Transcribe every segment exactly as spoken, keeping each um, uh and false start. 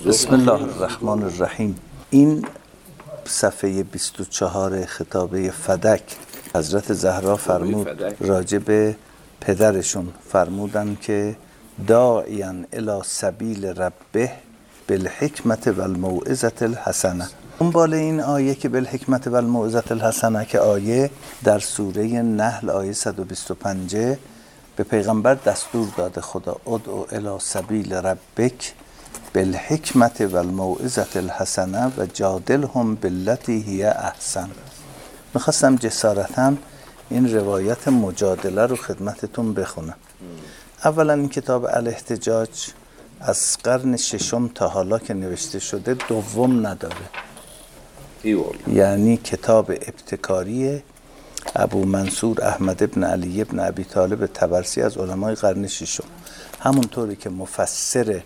بسم الله الرحمن الرحیم. این صفحه بیست و چهار خطابه فدک، حضرت زهرا فرمود راجع به پدرشون، فرمودن که داعیاً الی سبیل ربه بالحکمت و الموعظة الحسنه. اون بالا این آیه که بالحکمت و الموعظة الحسنه که آیه در سوره نحل آیه صد و بیست و پنج به پیغمبر دستور داده خدا ادعو الی سبیل ربک بالحکمت و الموعظة الحسنه و جادلهم بالتی هی احسن. میخواستم جسارتاً این روایت مجادله رو خدمتتون بخونم. اولا این کتاب الاحتجاج از قرن ششم تا حالا که نوشته شده دوم نداره، یعنی کتاب ابتکاری ابو منصور احمد ابن علی ابن ابی طالب طبرسی از علمای قرن ششم، همونطوری که مفسر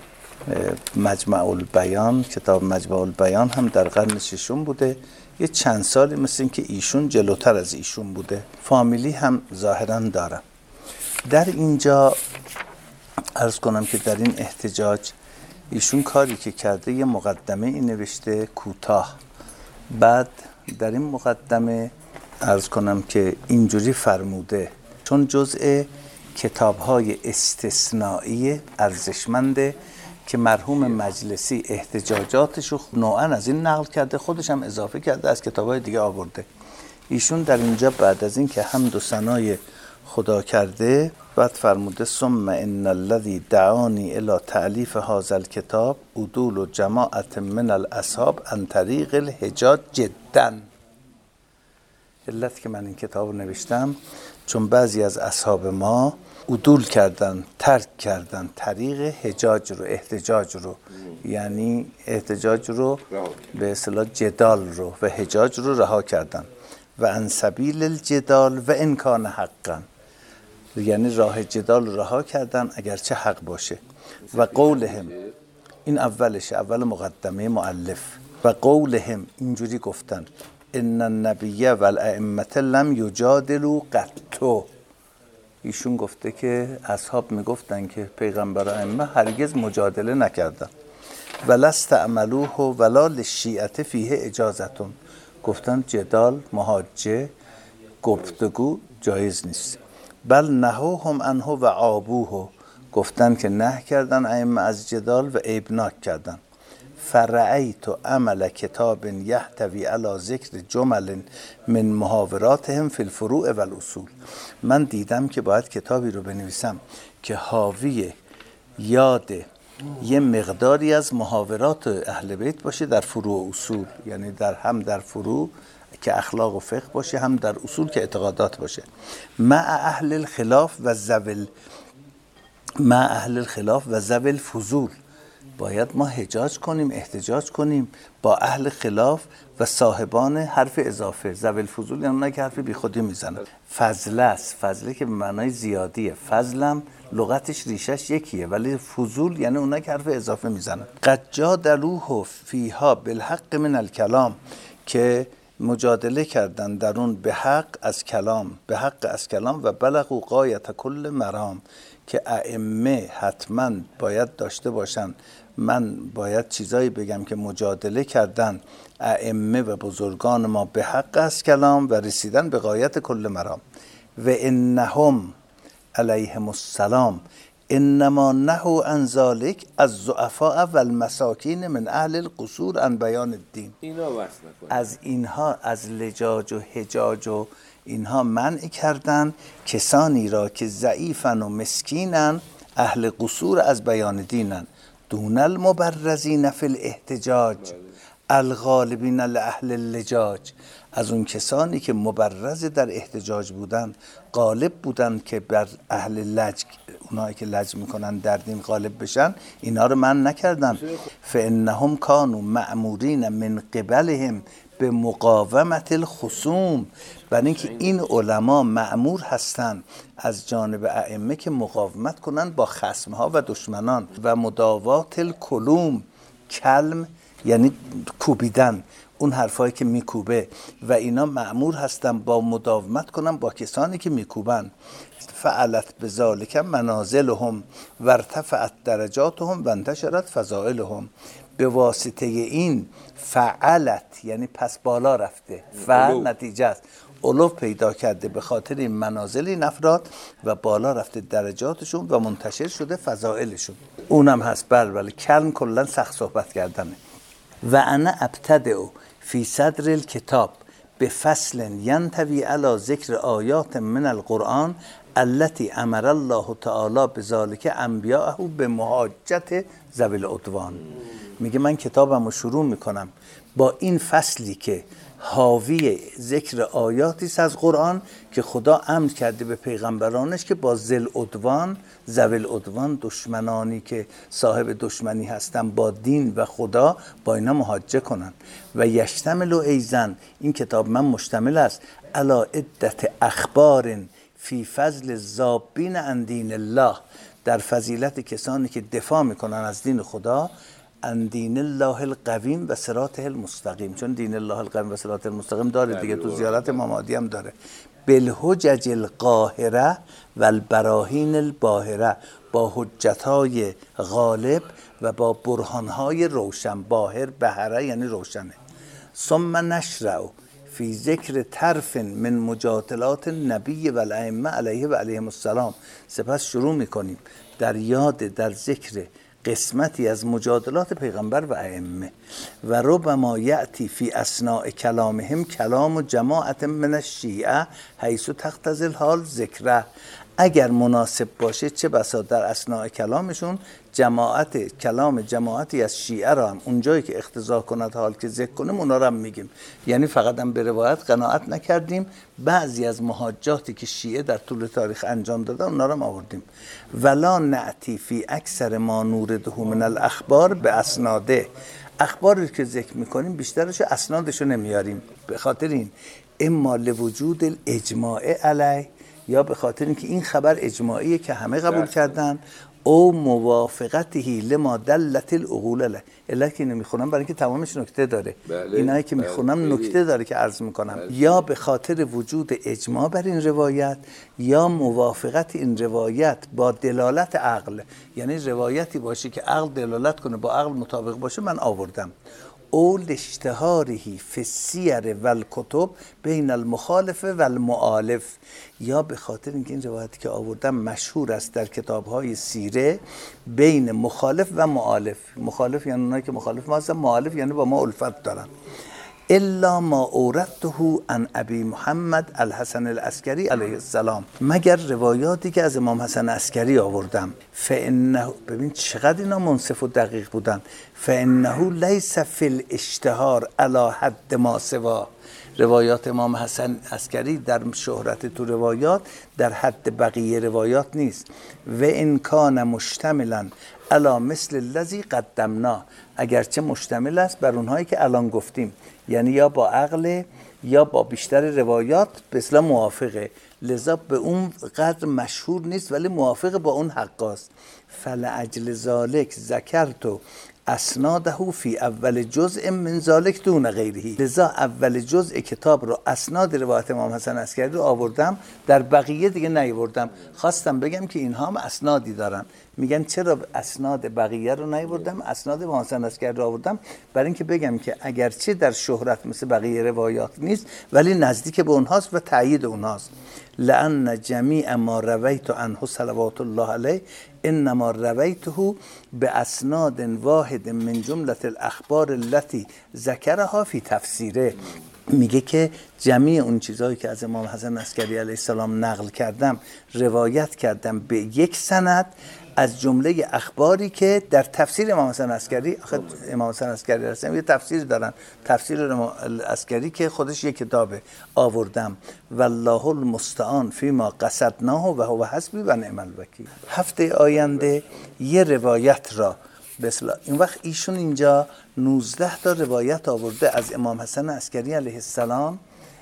مجمع البیان، کتاب مجمع البیان هم در قرن ششم بوده. یه چند سالی مثل این که ایشون جلوتر از ایشون بوده، فامیلی هم ظاهراً دارم. در اینجا عرض کنم که در این احتجاج ایشون کاری که کرده یه مقدمه ای نوشته کوتاه، بعد در این مقدمه عرض کنم که اینجوری فرموده چون جزء کتاب‌های استثنایی ارزشمنده که مرحوم مجلسی احتجاجاتشو نوعاً از این نقل کرده، خودش هم اضافه کرده، از کتاب‌های دیگه آورده. ایشون در اینجا بعد از این که حمد و ثنای خدا کرده، بعد فرموده ثم ان الذی دعانی الی تألیف هذا الکتاب عدول و جماعت من الاصحاب عن طریق الحجاج جدا. علت که من این کتاب رو نوشتم چون بعضی از اصحاب ما عدول کردن، ترک کردن طریق حجاج رو، احتجاج رو، یعنی احتجاج رو به اصطلاح جدال رو و حجاج رو رها کردن و عن سبیل الجدال و ان کان حقا، یعنی راه جدال رو رها کردن اگرچه حق باشه. و قولهم، این اولشه، اول مقدمه مؤلف. و قولهم، اینجوری گفتن ان النبی و الائمه لم یجادلوا قط. ایشون گفته که اصحاب میگفتن که پیغمبر و ائمه هرگز مجادله نکردن. ولست عملوه ولا للشیعه فیه اجازتون، گفتن جدال، محاجه، گفتگو جایز نیست. بل نهوهم عنه و عابوه، گفتن که نه کردن ائمه از جدال و عیبناک کردن. فرأیت عمل کتاب یحتوی علی ذکر جمل من محاوراتهم فی الفروع و الاصول، من دیدم که باید کتابی رو بنویسم که حاوی یاد یه مقداری از محاورات اهل بیت باشه در فروع و اصول، یعنی در هم در فروع که اخلاق و فقه باشه، هم در اصول که اعتقادات باشه. مع اهل الخلاف و زول مع اهل الخلاف و زول فضول، باید ما حجاج کنیم، احتجاج کنیم با اهل خلاف و صاحبان حرف اضافه. زول فضول یعنی اونایی که حرف بی خودی میزنن. فضله است، فضله که به معنای زیادیه، فضلم لغتش ریشش یکیه، ولی فضول یعنی اونایی که حرف اضافه میزنن. قد جادلوه فیها بالحق من الکلام، که مجادله کردن در اون به حق از کلام، به حق از کلام. و بلغوا غایت کل مرام، که ائمه حتما باید داشته باشن. من باید چیزایی بگم که مجادله کردن ائمه و بزرگان ما به حق از کلام و رسیدن به غایت کل مرام. و انهم علیهم السلام انما نهوا عن ذلک الضعفاء و المساکین من اهل القصور عن بیان الدین. اینا وصل نکنید. از اینها، از لجاج و حجاج و اینها منع کردن کسانی را که ضعیفن و مسکینن، اهل قصور از بیان دینن. دون المبرزین فی الاحتجاج الغالبین لاهل اللجاج، از اون کسانی که مبرز در احتجاج بودن، غالب بودن که بر اهل لج، اونایی که لج میکنن در دین غالب بشن، اینا رو من نکردم. فانهم کانوا مأمورین من قبلهم به مقاومت الخصوم، برای اینکه این علما مأمور هستن از جانب ائمه که مقاومت کنن با خصمها و دشمنان. و مداوات الکلوم، کلم یعنی کوبیدن، اون حرفایی که میکوبه و اینا مأمور هستن با مداومت کنن با کسانی که میکوبن. فعلت بذالک منازلهم و ارتفعت درجاتهم و انتشرت فضائلهم. به واسطه این فعلت یعنی پس بالا رفته، فعل نتیجه است، علو پیدا کرده به خاطر این منازل این افراد و بالا رفته درجاتشون و منتشر شده فضائلشون. اونم هست بل بله کلم کلا سخت صحبت کردنه. و انا ابتدع فی صدر الکتاب به فصل ینتوی علی ذکر آیات من القرآن التي امر الله تعالی بذلک انبیاءه به محاجت ذوی العدوان. میگه من کتابم رو شروع میکنم با این فصلی که حاوی ذکر آیاتی است از قرآن که خدا امر کرده به پیغمبرانش که با ذل عدوان، ذوی العدوان، دشمنانی که صاحب دشمنی هستن با دین و خدا، با اینا محاجه کنن. و یشتمل ایزن، این کتاب من مشتمل است علی عدت اخبار فی فضل الذابین عن دین الله، در فضیلت کسانی که دفاع میکنن از دین خدا، ان دین الله القویم و صراطه المستقیم. چون دین الله القویم و صراط المستقیم داره دیگه، تو زیارت امام عادی هم داره. بالحجج القاهره و البراهین الباهره، با حجتهای غالب و با برهانهای روشن. باهر بهره یعنی روشنه. ثم نشرع فی ذکر طرف من مجادلات النبی و الائمه علیه و علیهم السلام. سپس شروع میکنیم در یاد در ذکر قسمتی از مجادلات پیغمبر و ائمه. و ربما یأتی فی اثناء کلامهم کلام جماعت من الشیعه حیث تقتضی الحال ذکره. اگر مناسب باشه چه بسا در اثناء کلامشون جماعت کلام جماعتی از شیعه را هم اونجایی که اقتضا کند حال که ذکر کنیم اونا را هم میگیم. یعنی فقط هم به روایت قناعت نکردیم، بعضی از محاجاتی که شیعه در طول تاریخ انجام دادن اونا را هم آوردیم. ولا نعتی فی اکثر ما نورده من الاخبار به اسناده. اخباری که ذکر میکنیم بیشترش اسنادشو نمیاریم، به خاطر این اما لوجود الاجماع علیه، یا به خاطر اینکه این خبر اجماعیه که همه قبول کردن، او موافقته لما دلت العقول له. الا که اینو میخونم برای اینکه تمامش نکته داره. بله. اینایی که میخونم بله. نکته داره که عرض میکنم. بله. یا به خاطر وجود اجماع بر این روایت، یا موافقت این روایت با دلالت عقل، یعنی روایتی باشه که عقل دلالت کنه، با عقل مطابق باشه من آوردم. او لاشتهاره فی السیر و الکتب بین المخالف و المؤالف، یا به خاطر اینکه این روایتی که آوردم مشهور است در کتاب‌های سیره بین مخالف و مؤالف. مخالف یعنی اونایی که مخالف ما هستن، مؤالف یعنی با ما الفت دارن. الا ما اوردته عن ابی محمد الحسن العسکری علیه السلام، مگر روایاتی که از امام حسن عسکری آوردم. فانه، ببین چقدر اینا منصف و دقیق بودن. فانه لیس فی الاشتهار علی حد ما سوا. روایات امام حسن عسکری در شهرت تو روایات در حد بقیه روایات نیست. و ان کان مشتملا علی مثل الذی قدمنا، اگرچه مشتمل است بر اونهایی که الان گفتیم، یعنی یا با عقل یا با بیشتر روایات به اصطلاح موافقه، لذا به اون قدر مشهور نیست ولی موافق با اون حقاست. فلعجل ذالک ذکرتو اسناده فی اول جزء من ذالک دون غیره. لذا اول جزء کتاب رو اسناد روایت امام حسن عسکری رو آوردم، در بقیه دیگه نیاوردم. خواستم بگم که اینها هم اسنادی دارن. میگن چرا اسناد بقیه رو نیاوردم، اسناد امام حسن عسکری رو آوردم؟ برای اینکه بگم که اگرچه در شهرت مثل بقیه روایات نیست ولی نزدیک به اونهاست و تایید اونهاست. لأن جمیع ما رویت عنه صلوات الله علیه انما رویته به اسناد واحد من جمله الاخبار التي ذکرها فی تفسیره. میگه که جمیع اون چیزهایی که از امام حسن عسکری علیه السلام نقل کردم، روایت کردم به یک سند از جمله اخباری که در تفسیر امام حسن عسکری، آخه امام حسن عسکری هستن یه تفسیر دارن، تفسیر امام عسکری که خودش یک کتابه، آوردم. والله المستعان فیما قصدناه و هو حسبی و نعم الوکیل. هفته آینده یه روایت را بسلا، این وقت ایشون اینجا نوزده تا روایت آورده از امام حسن عسکری علیه السلام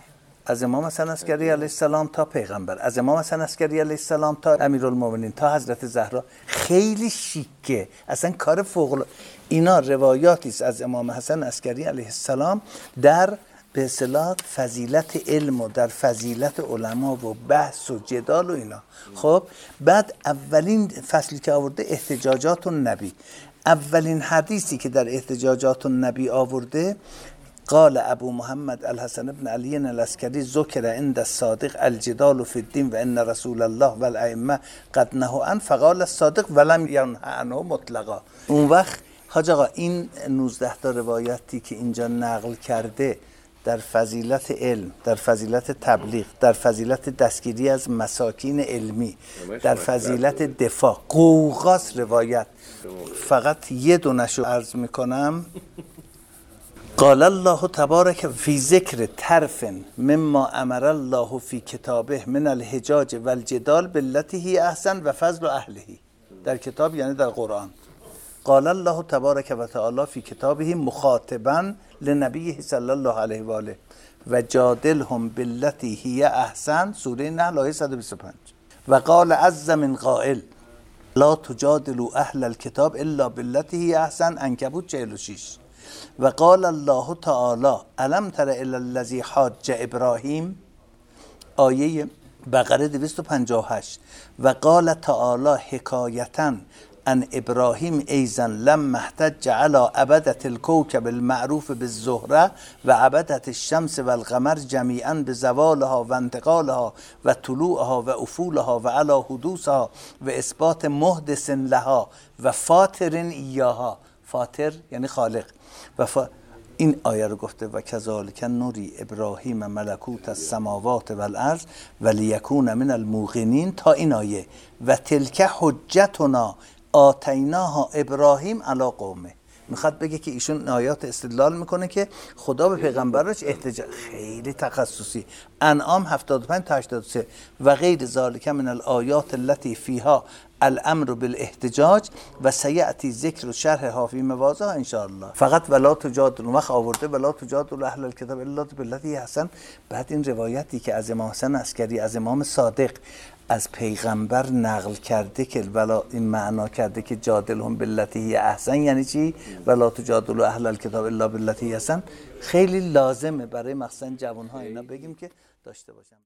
از امام حسن عسکری علیه السلام تا پیغمبر، از امام حسن عسکری علیه السلام تا امیرالمومنین تا حضرت زهرا، خیلی شیکه، اصلا کار فوق العاده. اینا روایاتی است از امام حسن عسکری علیه السلام در به اصطلاح فضیلت علم و در فضیلت علما و بحث و جدال و اینا. خب بعد اولین فصلی که آورده احتجاجات النبی، اولین حدیثی که در احتجاجات النبی آورده قال ابو محمد الحسن بن علی العسکری ذکر عند الصادق الجدال فی الدین و ان رسول الله و الائمه قد نهوا عن فقال الصادق ولم ینه عنه مطلقا. اون وقت حاج آقا این نوزده تا روایتی که اینجا نقل کرده در فضیلت علم، در فضیلت تبلیغ، در فضیلت دستگیری از مساکین علمی، در فضیلت دفاع، قوقاس روایت. فقط یه دونشو عرض میکنم. قال الله تبارک فی ذکر طرف مما امر الله فی کتابه من الحجاج والجدال بالتي هی احسن و فضل اهله. در کتاب یعنی در قرآن. قال الله تبارک و تعالی فی کتابه مخاطبا لنبیه صلی الله علیه و آله و جادلهم بالتي هی احسن، سوره نحل آیه صد و بیست و پنج. و قال عز من قائل لا تجادلوا اهل الكتاب الا بالتي هی احسن، عنکبوت چهل و شش. و قال الله تعالی الم تر الی الذی حاج ابراهیم، آیه بقره دویست و پنجاه و هشت. و قال تعالی حکایتا ان ابراهیم ایضا لما احتج علی عبدة الكوكب المعروف بالزهره و عبدة الشمس والقمر جمیعا بزوالها و انتقالها و طلوعها و افولها و علی حدوثها و اثبات محدث لها و فاطر ایاها. فاطر یعنی خالق. و فا... این آیه رو گفته و کذالک نوری ابراهیم ملکوت السماوات والارض و لیکون من الموقنین تا این آیه. و تلک حجتنا آتیناها ابراهیم علی قومه. میخواد بگه که ایشون آیات استدلال میکنه که خدا به پیغمبرش احتجاج، خیلی تخصصی. انعام هفتاد و پنج تا هشتاد و سه. و غیر ذالک من الآیات التي فیها الامر بالاحتجاج و سیأتی ذکر و شرحها فی مواضعها ان شاء الله. فقط ولا تجادلوا، وقت آورده ولا تجادلوا اهل الکتاب الا بالتي هی احسن. بعد این روایتی که از امام حسن عسکری از امام صادق از پیغمبر نقل کرده که ولا این معنا کرده که جادلهم بالتي هی احسن یعنی چی؟ ولا تجادلوا اهل الکتاب الا بالتي هی احسن. خیلی لازمه برای مثلا جوان‌ها اینا بگیم که داشته باشن.